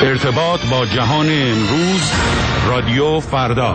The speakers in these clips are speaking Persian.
ارتباط با جهان امروز، رادیو فردا.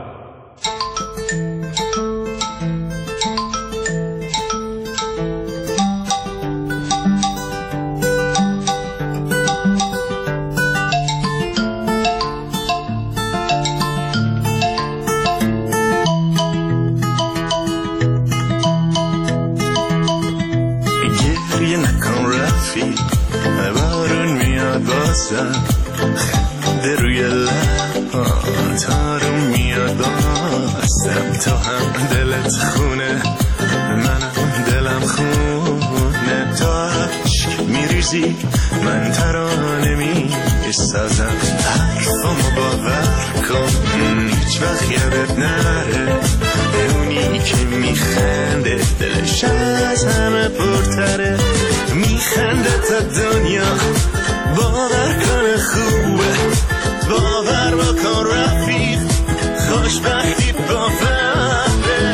گریه نکن رفیق، بارون میاد بازم، خنده روی لبات آروم میاد بازم. تو هم دلت خونه، منم دلم خونه. تو عشق میریزی، من ترانه میسازم. حرفامو باور کن، هیچ وقت یادت نره. اونی که میخنده دلش از همه پرتره. میخنده تا دنیا باور کنه خوبه. باور بکن رفیق، خوشبختی باوره.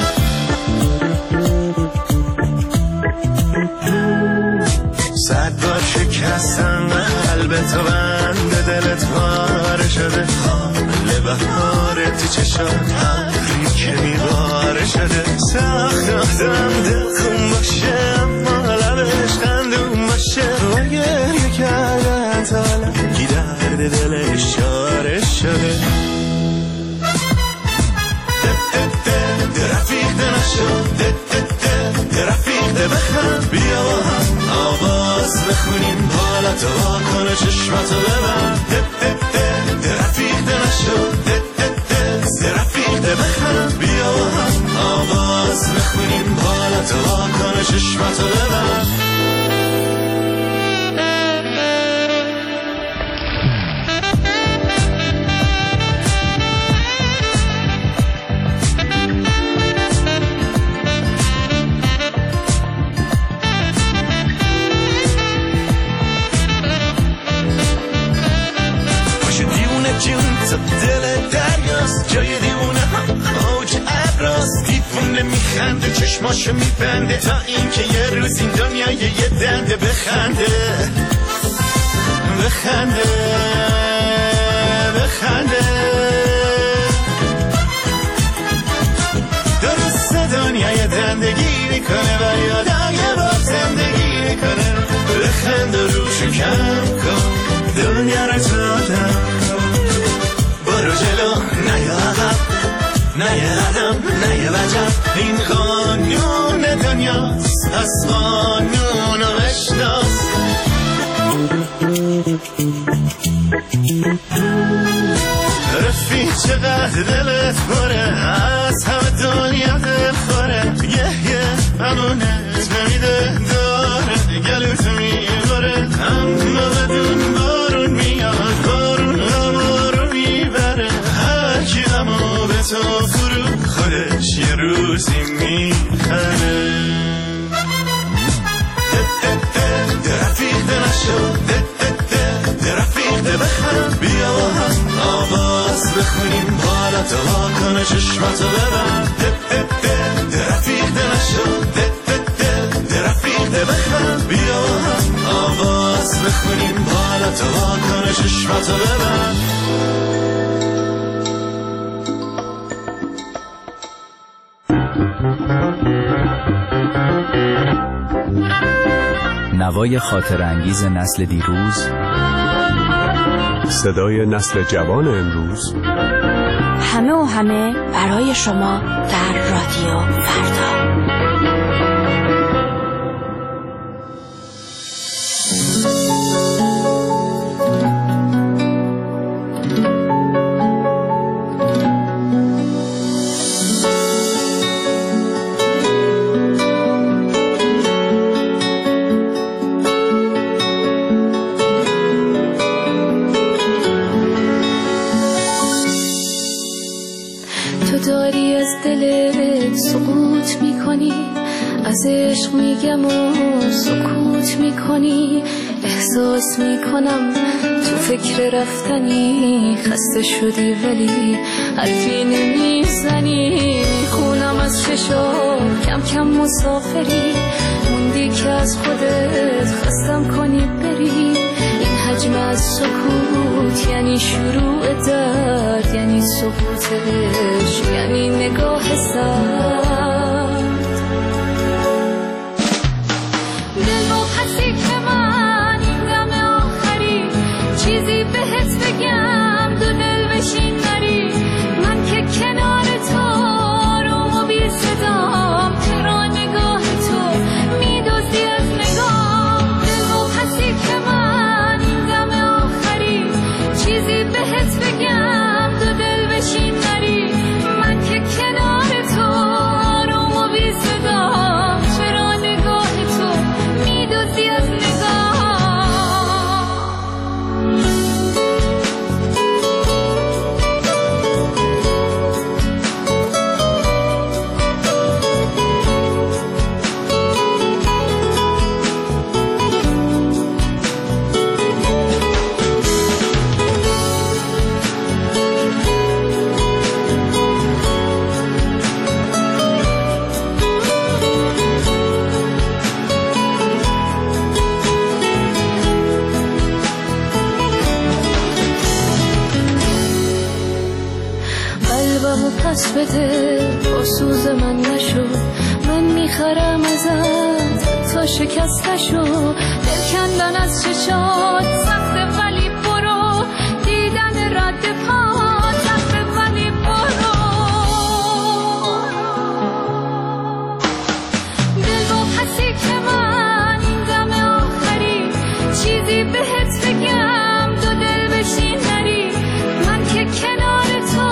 صد بار شکستن قلب تو، بند دلت پاره شده. حال بهاره تو چشات ابری که میباره شده. سخت آدم دل خون باشه، اما لبش خندون باشه. و گریه کردن تا لنگی درد دلش شاره شده. رفیق نشو، رفیق بخند، بیا با هم آواز بخونیم. حالا تو واکنه چشماتو ببند. رفیق نشو، رفیق بخند، بیا با هم آواز بخونیم. حالا تو واکنه چشماتو ببند. تو دل دریاست، جای دیوونه هم اوج ابراست. دیوونه میخنده، چشماشو میبنده، تا اینکه یه روز این دنیای یه دنده بخنده. بخنده بخنده. درست دنیای دندگی میکنه و یادای با زندگی میکنه. بخنده روشو کم کن، دنیا رو دادم. برو جلو، نه یه عقب، نه یه قدم، نه یه وجب. این قانون دنیاست، پس قانون رو بشناس. رفیق چقدر دلت پره، از همه دنیا دل خوره. یه امونت نمیده داره، گلوتو میباره. اما بدون بارون میاد، بارون همارو میبره. هرکی همو به تو فرو، خودش یه روزی میخره. رفیق نشو، رفیق بخند، بیا با هم آواز بخونیم. حالا تو واکنه چشماتو ببند. رفیق نشو، رفیق بخند، بیا با هم آواز بخونیم. حالا تو واکنه چشماتو ببند. نوای خاطرانگیز نسل دیروز، صدای نسل جوان امروز. همه و همه برای شما در رادیو فردا. داری از دلت سقوط میکنی، از عشق میگم و سکوت میکنی. احساس میکنم تو فکر رفتنی، خسته شدی ولی حرفی نمیزنی. خونم از چشام کم کم مسافری، موندی که از خودت خستم کنی بری. این حجم از سکوت یعنی شروع درد، یعنی سقوط عشق، یعنی نگاه سرد. دل با پسی که من این دم آخری چیزی بهت بگم، دو دل بشین نری، من که کنار تو آروم و بی صدام، چرا نگاه تو میدوزی از نگاه. دل با پسی که من این دم آخری چیزی بهت بگم، دو دل بشین نری، من که کنار تو آروم و بی صدام، چرا نگاه تو میدوزی از نگاه. قلبمو پس بده، با سوز من نشو، من میخرم ازت تا شکست نشو. دل کندن از چشات سخته ولی برو، دیدن رد پات سخته ولی برو. دل با پسی که من این دم آخری چیزی بهت بگم، دو دل بشین نری، من که کنار تو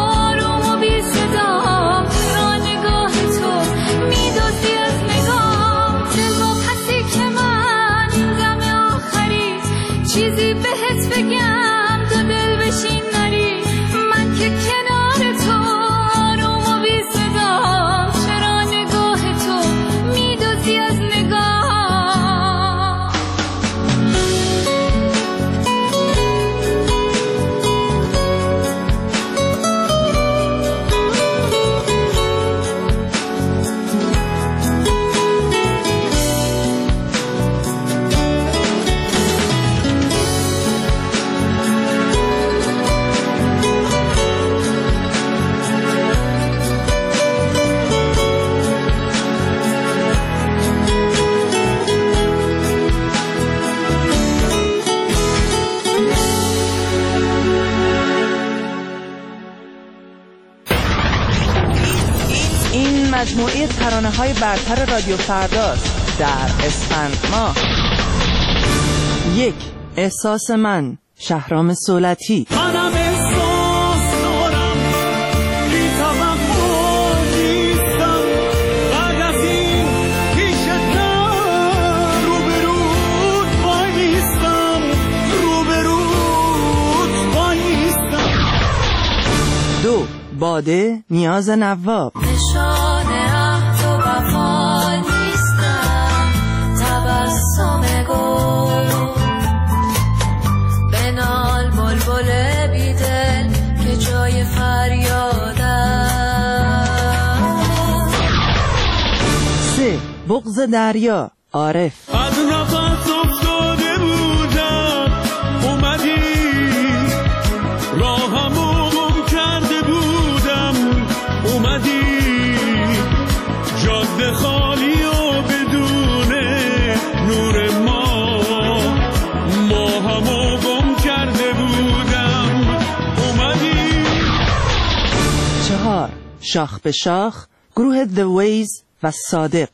چیزی بهت بگم، دو دل بشین نری، من که کنار تو آروم و بی صدام، چرا نگاه تو میدوزی از نگاه. مجموعه ترانه‌های برتر رادیو فرداست در اسفند ماه. 1. احساس من، شهرام صولتی. منم احساس دارم، بی توقع نیستم، بعد از این پیشتر روبروت وایستم، روبروت وایستم. 2. باده، نیاز نواب. بغض دریا، عارف. از نفس افتاده بودم، اومدی راهمو گم کرده بودم، اومدی جاده خالی و بدون نور ماهمو گم کرده بودم، اومدی. 4. شاخ به شاخ، گروه The Ways و صادق.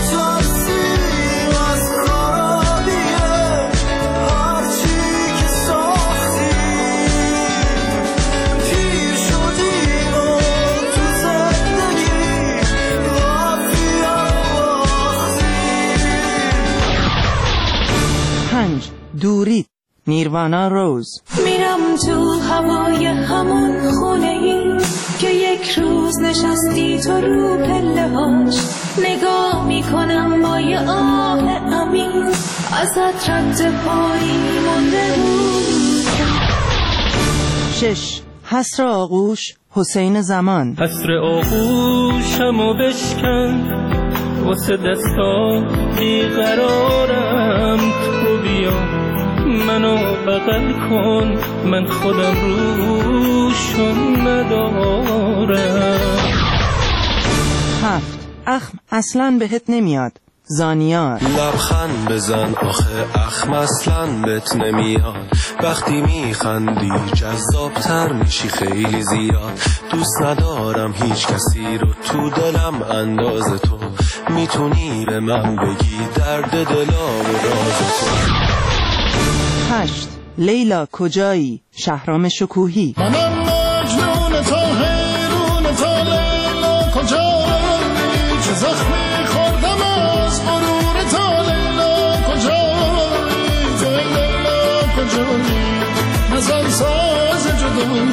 دوری، نیروانا روز. میرم تو هوای همون خونه ای که یک روز نشستی تو رو پله هاش، نگاه میکنم با یه آه عمیق، ازت رد پایی مونده بود. 6. حسر آغوش، حسین زمان. حسر آغوشمو بشکن، واسه دستا بیقرارم، تو بیا منو بغل کن، من خودم روشون ندارم. 7. اخم اصلاً بهت نمیاد. زانیار. لبخند بزن آخه اخم اصلاً بهت نمیاد. وقتی میخندی جذابتر میشی خیلی زیاد. دوست ندارم هیچ کسی رو تو دلم انداز تو. میتونی به من بگی درد دلا و راز تو. 8. لیلا کجایی؟ شهرام شکوهی. منم مجنون تا حیرون تا لیلا کجایی؟ چه زخمی خوردم از غرور تا لیلا کجایی؟ تو لیلا کجایی؟ نزن ساز جدایی.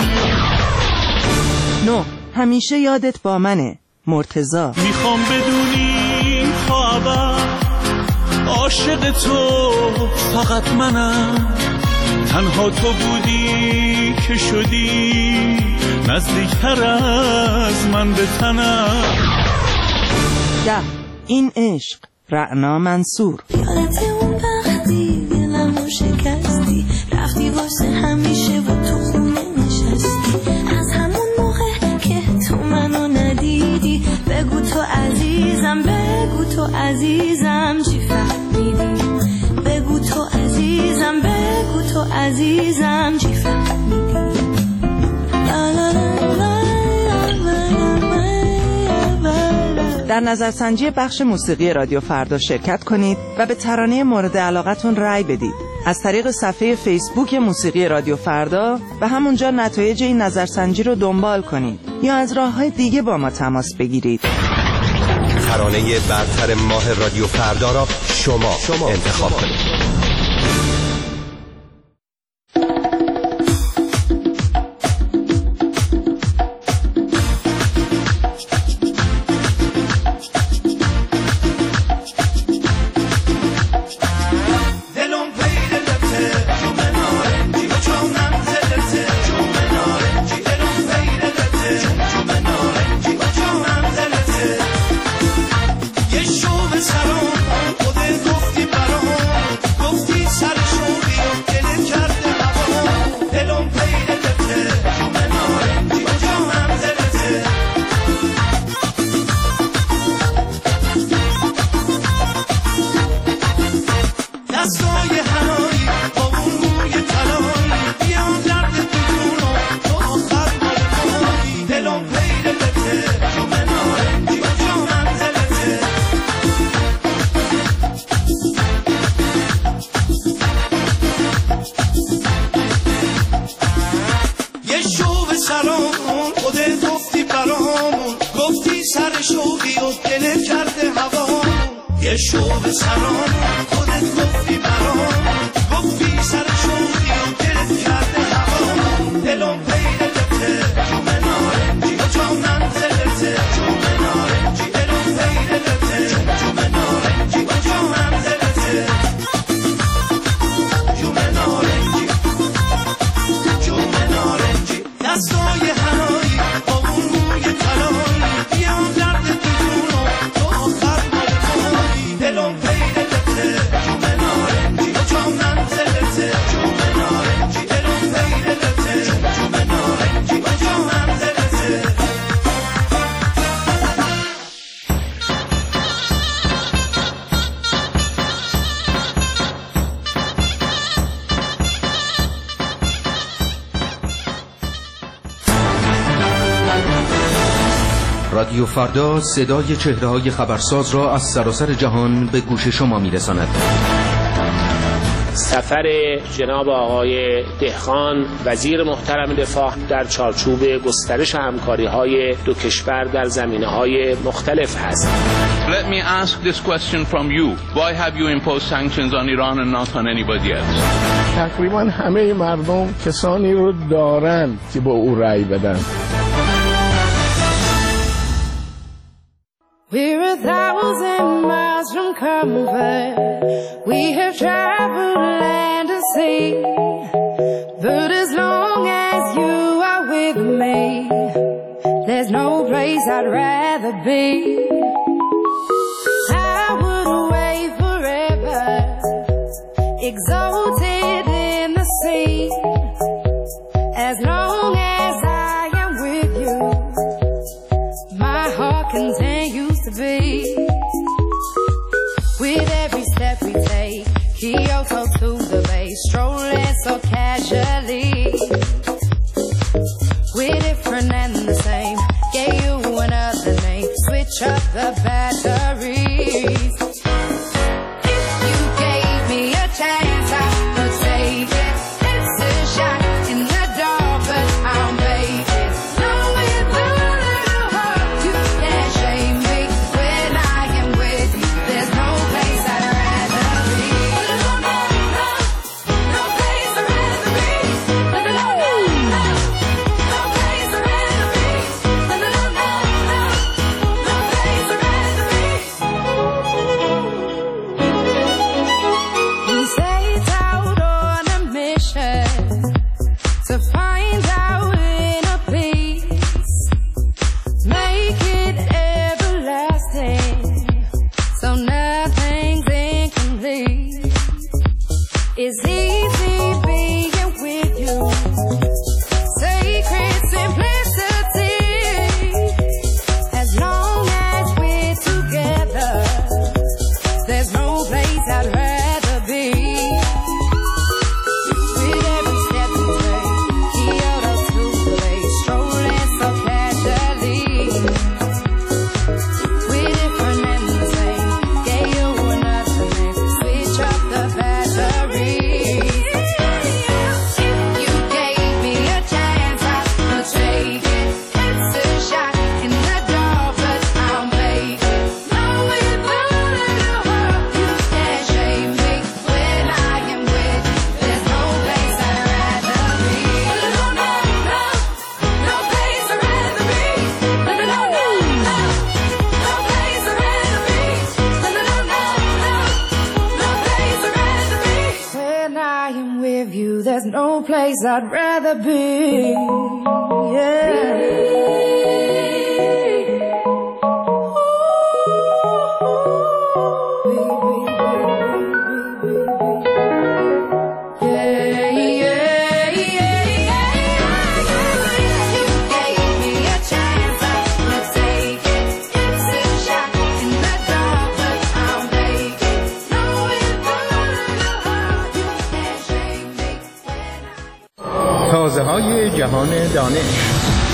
9. همیشه یادت با منه. مرتضی. میخوام بدونی تا ابد عاشق تو فقط منم. تنها تو بودی که شدی نزدیکتر از من به تنم. 10. این عشق. رعنا منصور. یادت اون وقتی دلمو شکستی، رفتی واسه همیشه و تو خونه نشستی. از همون موقع که تو منو ندیدی، بگو تو عزیزم، بگو تو عزیزم چی فهمیدی. بگو تو عزیزم، بگو تو عزیزم چی فهمیدی. در نظرسنجی بخش موسیقی رادیو فردا شرکت کنید و به ترانه مورد علاقتون رأی بدید. از طریق صفحه فیسبوک موسیقی رادیو فردا و همونجا نتایج این نظرسنجی رو دنبال کنید یا از راه‌های دیگه با ما تماس بگیرید. ترانه برتر ماه رادیو فردا را شما انتخاب کنید. رادیو فردا صدای چهره‌های خبرساز را از سراسر جهان به گوش شما می‌رساند. سفر جناب آقای دهقان وزیر محترم دفاع در چارچوب گسترش همکاری‌های دو کشور در زمینه‌های مختلف هست. Let me ask this question from you. Why have you imposed sanctions on Iran and not on anybody else? تقریبا همه مردم کسانی رو دارن که با او رأی بدن. We're 1,000 miles from comfort. We have traveled land and sea. But as long as you are with me, there's no place I'd rather be. I would away forever, exalted strolling so casually. We're different and the same. Gave you another name. Switch up the batteries. If you gave me a chance, I would take it. It's a shot in the dark, but I'll make it. Knowing the little heart, you can't shame me. When I am with you, there's no place I'd rather be. No place I'd rather be. No place I'd rather be. No place I'd rather be. We set out on a mission to find our inner peace, make it everlasting, so nothing's incomplete. It's easy being with you, sacred simplicity. As long as we're together, there's no place I'd rather be. With every step we take, Kyoto to place, strolling so casually. We're different and the same. Gave you another name. Switch up the batteries. If you gave me a chance, I would take it. It's a shot in the dark, but I'll make it. Knowing the little heart, you can't shame me. When I am with you, there's no place I'd rather be. No place I'd rather be. No place I'd rather be. When I am with you, there's no place I'd rather be. تازه‌های جهان دانش.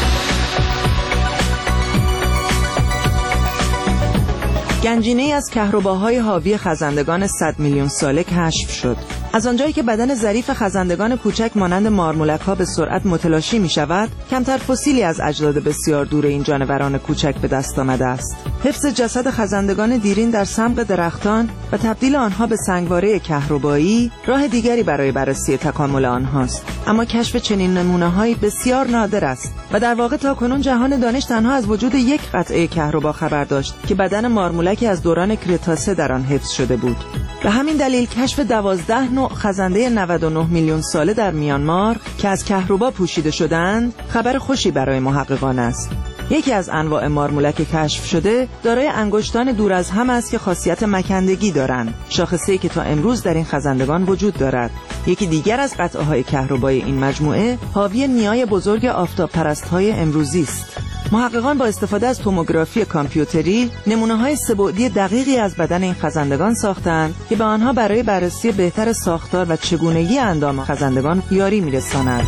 گنجینه‌ای از کهرباهای حاوی خزندگان 100 میلیون ساله کشف شد. از آنجایی که بدن ظریف خزندگان کوچک مانند مارمولک‌ها به سرعت متلاشی می‌شود، کمتر فسیلی از اجداد بسیار دور این جانوران کوچک به دست آمده است. حفظ جسد خزندگان دیرین در سمق درختان و تبدیل آنها به سنگواره کهربایی راه دیگری برای بررسی تکامل آنهاست. اما کشف چنین نمونه‌هایی بسیار نادر است و در واقع تاکنون جهان دانش تنها از وجود یک قطعه کهربا خبر داشت که بدن مارمولکی از دوران کرتاسه در آن حفظ شده بود. به همین دلیل کشف 12 نوع خزنده 99 میلیون ساله در میانمار که از کهربا پوشیده شدند خبر خوشی برای محققان است. یکی از انواع مارمولک کشف شده دارای انگشتان دور از هم است که خاصیت مکندگی دارند، شاخصه‌ای که تا امروز در این خزندگان وجود دارد. یکی دیگر از قطعه‌های کهربایی این مجموعه حاوی نیای بزرگ آفتاب‌پرست‌های امروزی است. محققان با استفاده از توموگرافی کامپیوتری نمونه‌های سه‌بعدی دقیقی از بدن این خزندگان ساختند که به آنها برای بررسی بهتر ساختار و چگونگی اندام خزندگان یاری می‌رساند.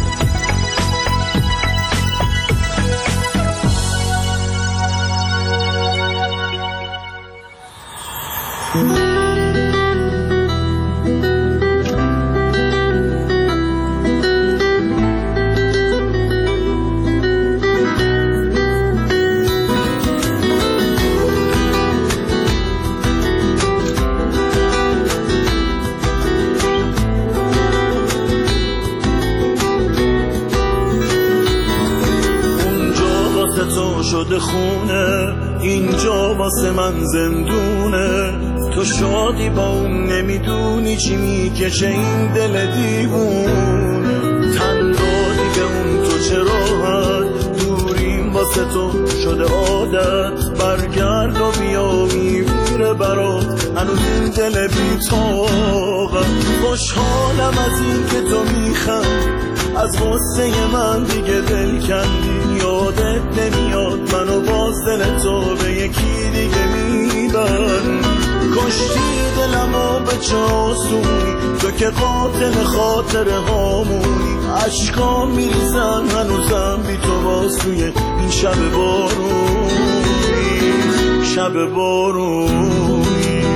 شده خونه، اینجا واسه من زندونه. تو شادی با اون نمیدونی چی میکشه این دل دیوون. تن دادی به اون تو چه راحت، دوریم واسه تو شده عادت. برگرد و بیا میمیره برات هنوز این دل بی‌طاقت. خوشحالم از این که تو میخند، از غصه من دیگه دل کندی. یادت نمیاد منو باز دل تو به یکی دیگه میبند. کشتی دلمو به چاسونی، تو که قاتل خاطره هامونی. عشقام میریزن هنوزم بی تو واسوی این شب بارونی، شب بارونی.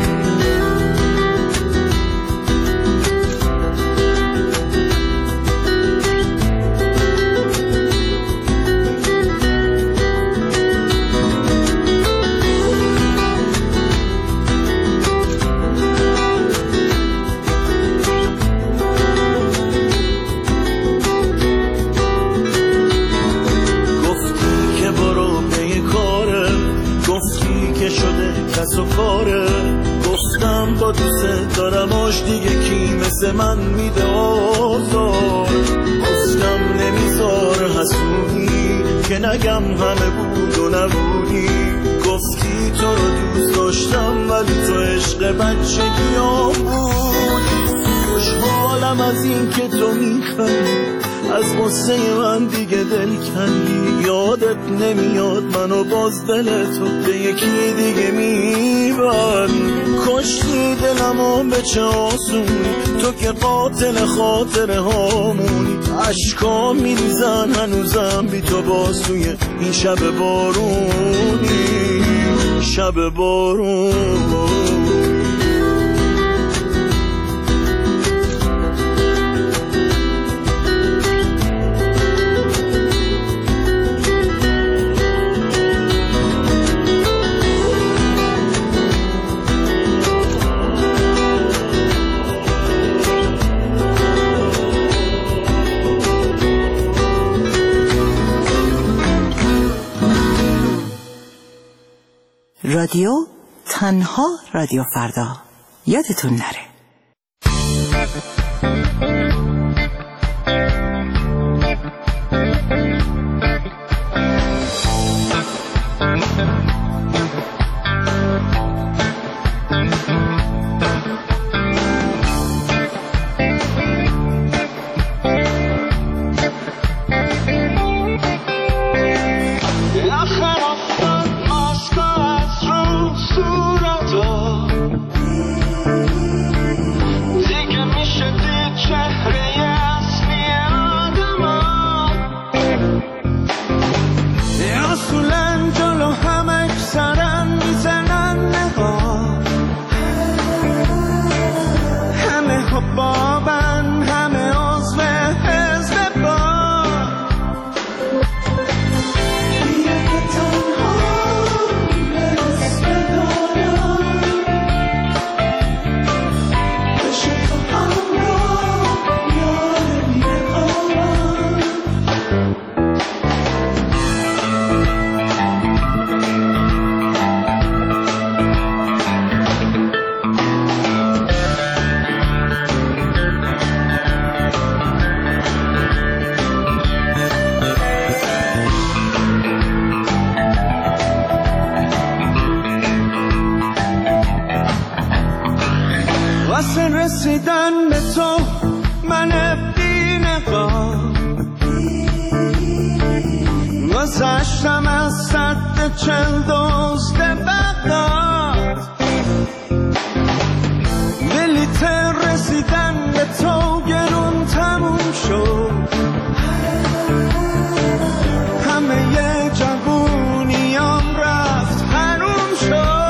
و کاره گفتم با دوست دارم آش دیگه کی مثل من میده آزار. گفتم نمیذاره حسونی که نگم همه بود و نبودی. گفتی تو رو دوست داشتم ولی تو عشق بچگیام بودی. خوشحالم از این که تو میخوایی از قصه من دیگه دل کندی. یادت نمیاد منو باز دلتو به یکی دیگه میبری. کشتی دلمو به چه آسونی، تو که قاتل خاطره هامونی. عشقام میریزن هنوزم بی تو بازوی این شب بارونی، شب بارونی. رادیو تنها رادیو فردا، یادتون نره. رسیدن به تو من بی نقاب گذشتم از سد 40 دزد بغداد. بلیت رسیدن به تو گرون تموم شد، همه جوونیام رفت حروم شد.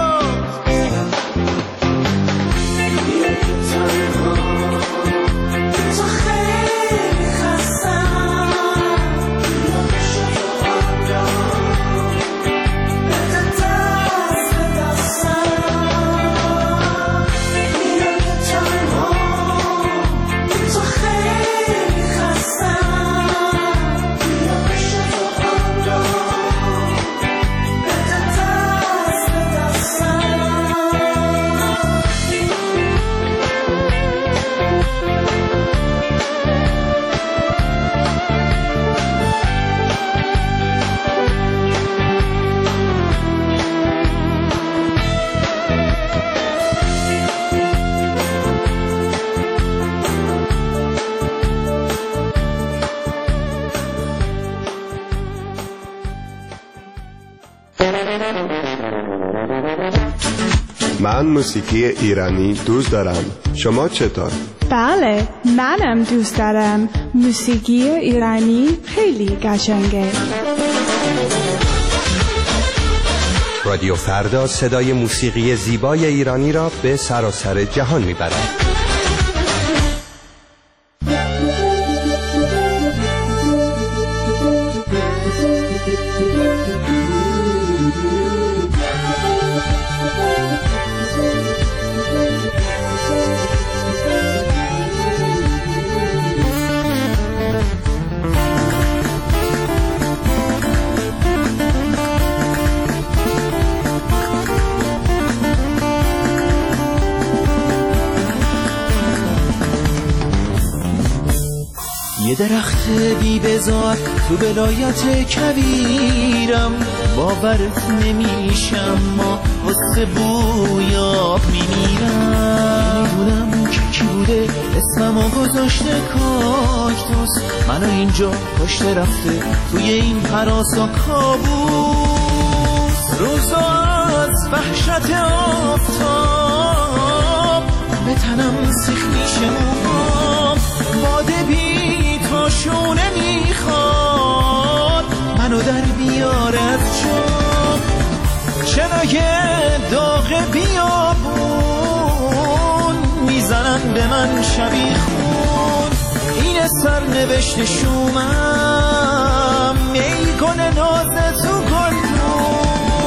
من موسیقی ایرانی دوست دارم. شما چطور؟ بله، منم دوست دارم. موسیقی ایرانی خیلی قشنگه. رادیو فردا صدای موسیقی زیبای ایرانی را به سراسر جهان میبرد. یه درخت بی بزار تو ولایت کویرم، باورت نمیشم ما حس بویاب میمیرم. میدونم که کی بوده اسممو گذاشته کاکتوس، منو اینجا پشت رفته توی این هراسا کابوس. روزا از وحشت آفتاب به تنم سیخ میشه موهام، باده بی شونه میخواد منو در بیاره از جام. چنای داغ بیابون میزنن به من شبیخون، این سرنوشت شومم میکنه ناز تو گلدون.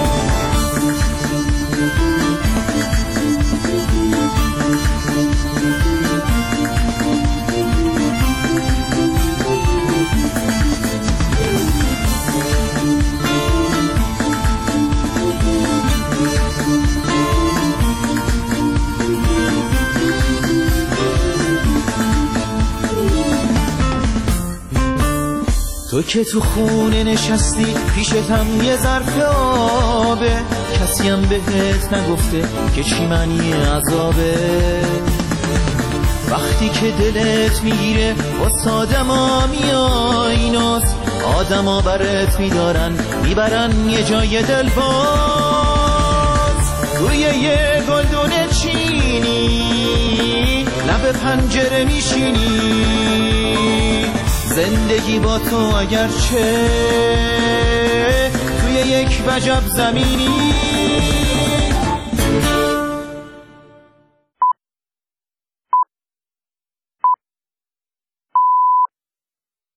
تو که تو خونه نشستی پیشتم یه ظرف آبه، کسیم بهت نگفته که چی معنی عذابه. وقتی که دلت میگیره واسه آدما میای ناز، آدما برت میدارن میبرن یه جای دلباز. توی یه گلدون چینی لب پنجره میشینی، زندگی با تو اگرچه توی یک وجب زمینی.